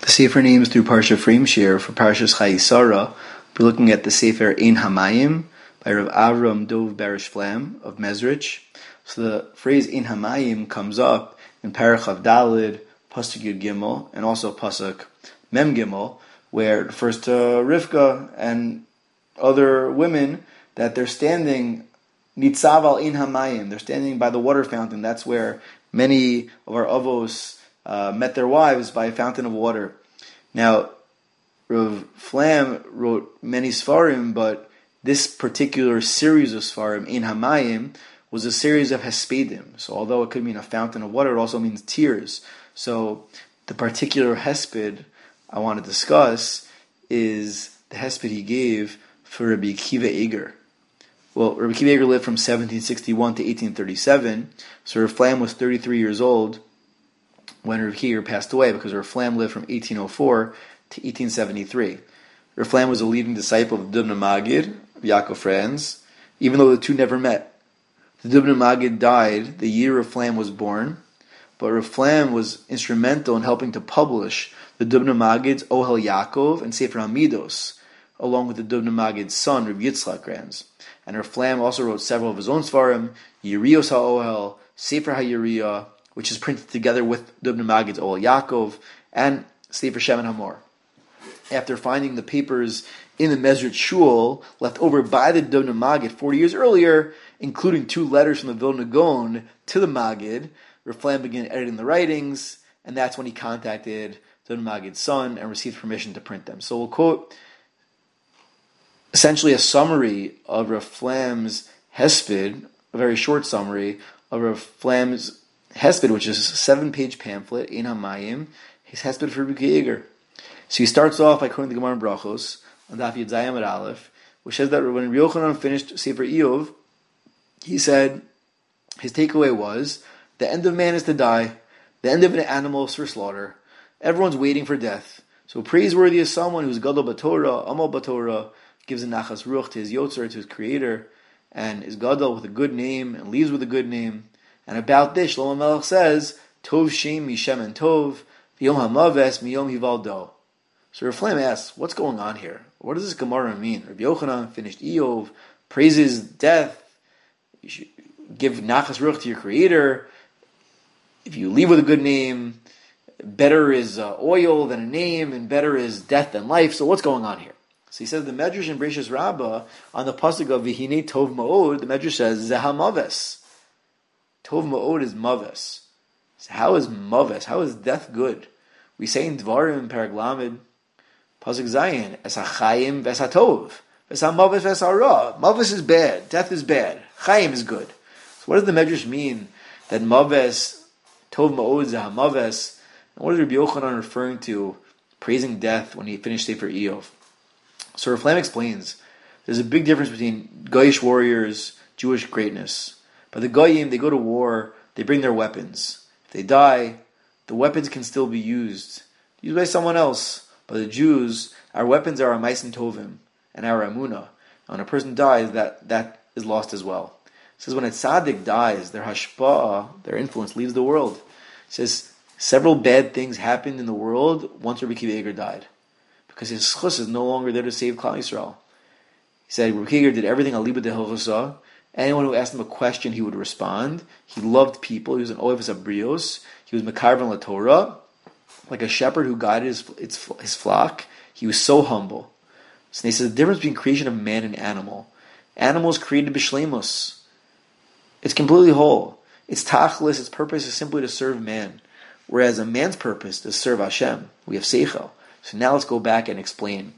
The Sefer names through Parsha Frameshare for Parshas Chayisara. We're looking at the Sefer Ein Hamayim by Rav Avram Dov Barish Flam of Mezrich. So the phrase Ein Hamayim comes up in Parach Dalid, Pasuk Yud Gimel, and also Pasuk Mem Gimel, where it refers to Rivka and other women that they're standing Nitzav al Ein Hamayim. They're standing by the water fountain. That's where many of our avos met their wives by a fountain of water. Now, Rav Flam wrote many Sfarim, but this particular series of Sfarim, Ein Hamayim, was a series of Hespedim. So although it could mean a fountain of water, it also means tears. So the particular Hesped I want to discuss is the Hesped he gave for Rabbi Akiva Eger. Well, Rabbi Akiva Eger lived from 1761 to 1837, so Rav Flam was 33 years old when Rav Akiva passed away, because Rav Flam lived from 1804 to 1873. Rav Flam was a leading disciple of Dubna Magid, of Yaakov Franz, even though the two never met. The Dubna Magid died the year Rav Flam was born, but Rav Flam was instrumental in helping to publish the Dubna Magid's Ohel Yaakov and Sefer Hamidos, along with the Dubna Magid's son, Rav Yitzchak Franz. And Rav Flam also wrote several of his own Svarim, Yerios HaOhel, Sefer HaYeriyah, which is printed together with Dubna Magid's Ohel Yaakov, and Sefer Shemen Hamor. After finding the papers in the Mezrich Shul left over by the Dubna Magid 40 years earlier, including 2 letters from the Vilna Gaon to the Magid, Rav Flam began editing the writings, and that's when he contacted Dubna Magid's son and received permission to print them. So we'll quote essentially a summary of Rav Flam's Hesped, a very short summary of Rav Flam's Hesped, which is a 7-page pamphlet, Ein Hamayim, his Hesped for Rabbi Eger. So he starts off by quoting the Gemara in Brachos, on Daf Yud Zayin Amud Aleph, which says that when Rabbi Yochanan finished Sefer Iyov, he said his takeaway was, the end of man is to die, the end of an animal is for slaughter, everyone's waiting for death. So praiseworthy is someone who's Gadol B'Torah, Amal B'Torah, gives a nachas ruach to his Yotzer, to his Creator, and is Gadol with a good name, and leaves with a good name. And about this, Shlomo Melech says, Tov Shem Mishem and Tov, V'yom HaMaves Miyom Hivaldo. So Rav Flam asks, what's going on here? What does this Gemara mean? Rabbi Yochanan finished Iyov, praises death, you should give nachas ruach to your Creator. If you leave with a good name, better is oil than a name, and better is death than life. So what's going on here? So he says the Medrash in Bereishis Rabbah, on the pasuk of V'hinei Tov Ma'od, the Medrash says, Zeha Maves. Tov Ma'od is Maves. So how is Maves? How is death good? We say in Dvarim, Perek Lamed, pasuk Zayin, Es HaChayim Ves HaTov, Ves HaMaves Ves HaRa. Maves is bad, death is bad, Chayim is good. So what does the Medrash mean that Maves, Tov Ma'od, Zeha Maves, and what is Rabbi Yochanan referring to, praising death when he finished Sefer Iyov? So Rav Flam explains, there's a big difference between Goyish warriors, Jewish greatness. But the Goyim, they go to war, they bring their weapons. If they die, the weapons can still be used by someone else. But the Jews, our weapons are our Maisim Tovim and our Amunah. And when a person dies, that is lost as well. It says when a tzaddik dies, their hashpa'ah, their influence, leaves the world. It says several bad things happened in the world once Rabbi Akiva Eger died, because his chus is no longer there to save Klal Yisrael. He said Rabbi Akiva Eger did everything al libud dehilchasa. Anyone who asked him a question, he would respond. He loved people. He was an oivus abrios. He was mekarvan laTorah, like a shepherd who guided his flock. He was so humble. So he says the difference between creation of man and animal. Animal is created b'shleimus. It's completely whole. Its tachlis, its purpose is simply to serve man, whereas a man's purpose is to serve Hashem. We have seichel. So now let's go back and explain.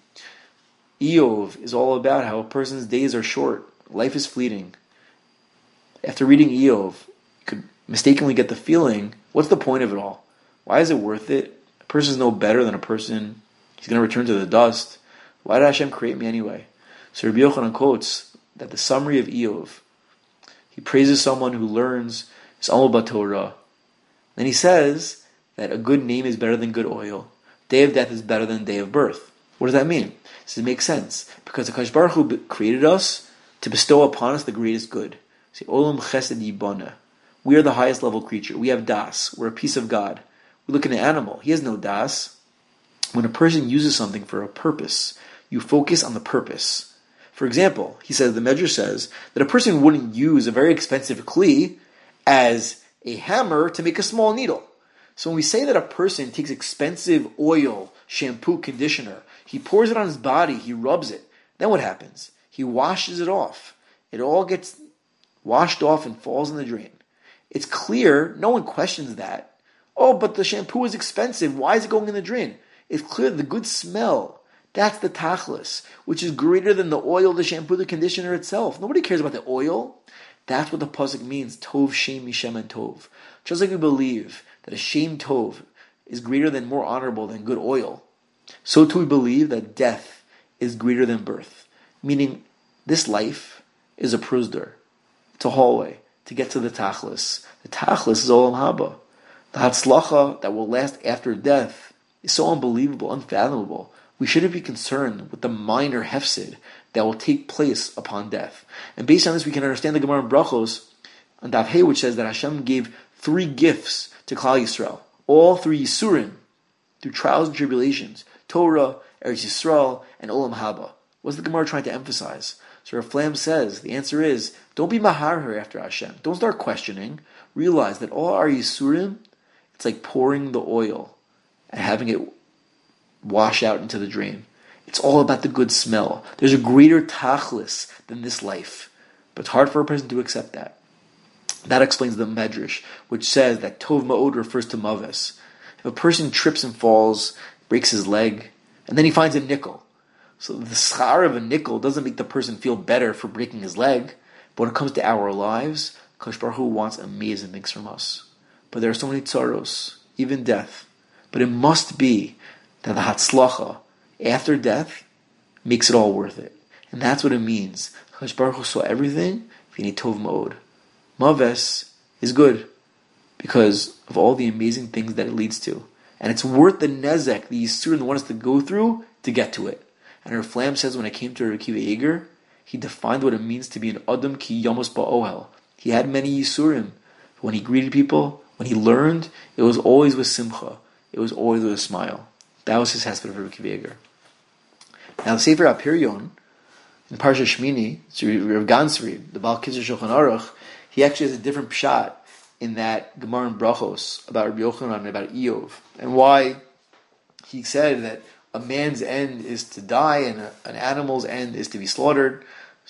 Iyov is all about how a person's days are short. Life is fleeting. After reading Iyov, you could mistakenly get the feeling, what's the point of it all? Why is it worth it? A person is no better than a person. He's going to return to the dust. Why did Hashem create me anyway? So Rabbi Yochanan quotes that the summary of Iyov, he praises someone who learns his Amal B'Torah. Then he says that a good name is better than good oil. Day of death is better than day of birth. What does that mean? Does it make sense? Because the HaKadosh Baruch Hu created us to bestow upon us the greatest good. See, Olam Chesed Yibana. We are the highest level creature. We have das. We're a piece of God. We look at an animal. He has no das. when a person uses something for a purpose, you focus on the purpose. For example, the Medrash says that a person wouldn't use a very expensive kli as a hammer to make a small needle. So when we say that a person takes expensive oil, shampoo, conditioner, he pours it on his body, he rubs it, then what happens? He washes it off. It all gets washed off and falls in the drain. It's clear, no one questions that. Oh, but the shampoo is expensive, why is it going in the drain? It's clear the good smell, that's the tachlis, which is greater than the oil, the shampoo, the conditioner itself. Nobody cares about the oil. That's what the pasuk means, tov shem mishem and tov. Just like we believe that a shem tov is greater than, more honorable than good oil, so too we believe that death is greater than birth. Meaning, this life is a pruzdur. It's a hallway to get to the tachlis. The tachlis is olam haba. The hatzlacha that will last after death is so unbelievable, unfathomable. We shouldn't be concerned with the minor hefsid that will take place upon death. And based on this, we can understand the Gemara in Brachos on Daf Hey, which says that Hashem gave 3 gifts to Klal Yisrael. All 3 Yisurim, through trials and tribulations. Torah, Eretz Yisrael, and Olam Haba. What's the Gemara trying to emphasize? So Rav Flam says, the answer is, don't be maharher after Hashem. Don't start questioning. Realize that all our Yisurim, it's like pouring the oil and having it wash out into the drain. It's all about the good smell. There's a greater tachlis than this life. But it's hard for a person to accept that. That explains the Medrash, which says that Tov Ma'od refers to Maves. If a person trips and falls, breaks his leg, and then he finds a nickel. So the schar of a nickel doesn't make the person feel better for breaking his leg. But when it comes to our lives, Kadosh Baruch Hu wants amazing things from us. But there are so many tzaros, even death. But it must be that the hatzlacha, after death, makes it all worth it. And that's what it means. Kadosh Baruch Hu saw everything, v'nei tov ma'od. Maves is good because of all the amazing things that it leads to. And it's worth the nezek, the yisurim, want us to go through to get to it. And Rav Flam says when it came to Rav Akiva Eiger, he defined what it means to be an adam ki yamos ba'ohel. He had many yisurim. When he greeted people, when he learned, it was always with simcha. It was always with a smile. That was his hesped of Rav Akiva Eiger. Now the Sefer HaPiryon, in Parsha Shmini, Rav Gansri, the Baal Kitzur Shulchan Aruch, he actually has a different pshat in that Gemara in Brachos about Rabbi Yochanan and about Eov, and why he said that a man's end is to die and an animal's end is to be slaughtered.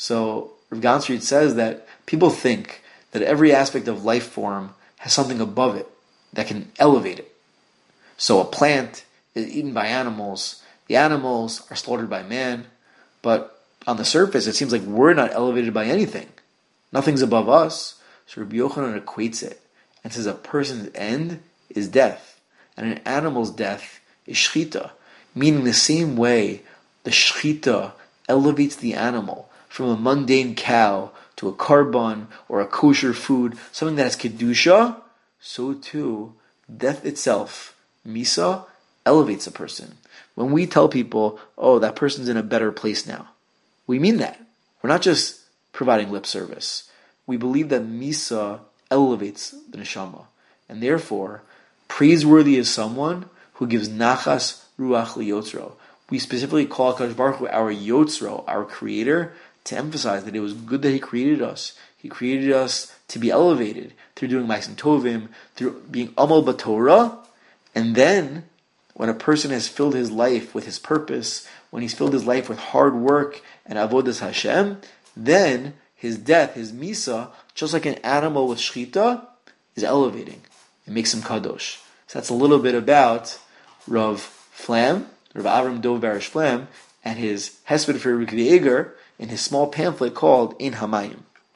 So Rav Gansri says that people think that every aspect of life form has something above it that can elevate it. So a plant is eaten by animals, the animals are slaughtered by man, but on the surface it seems like we're not elevated by anything. Nothing's above us. So Rabbi Yochanan equates it and says a person's end is death, and an animal's death is shchita, meaning the same way the shchita elevates the animal from a mundane cow to a korban or a kosher food, something that has kedusha, so too death itself, misa, elevates a person. When we tell people, oh, that person's in a better place now, we mean that. We're not just providing lip service. We believe that Misa elevates the neshama, and therefore, praiseworthy is someone who gives nachas ruach liyotzro. We specifically call Kadosh Baruch Hu our yotzro, our creator, to emphasize that it was good that He created us. He created us to be elevated through doing ma'asim tovim, through being amal b'Torah, and then when a person has filled his life with his purpose, when he's filled his life with hard work and avodas Hashem, then his death, his misa, just like an animal with shchita, is elevating. It makes him kadosh. So that's a little bit about Rav Flam, Rav Avram Dov Barish Flam, and his hesped for Rav Akiva Eiger in his small pamphlet called Ein Hamayim.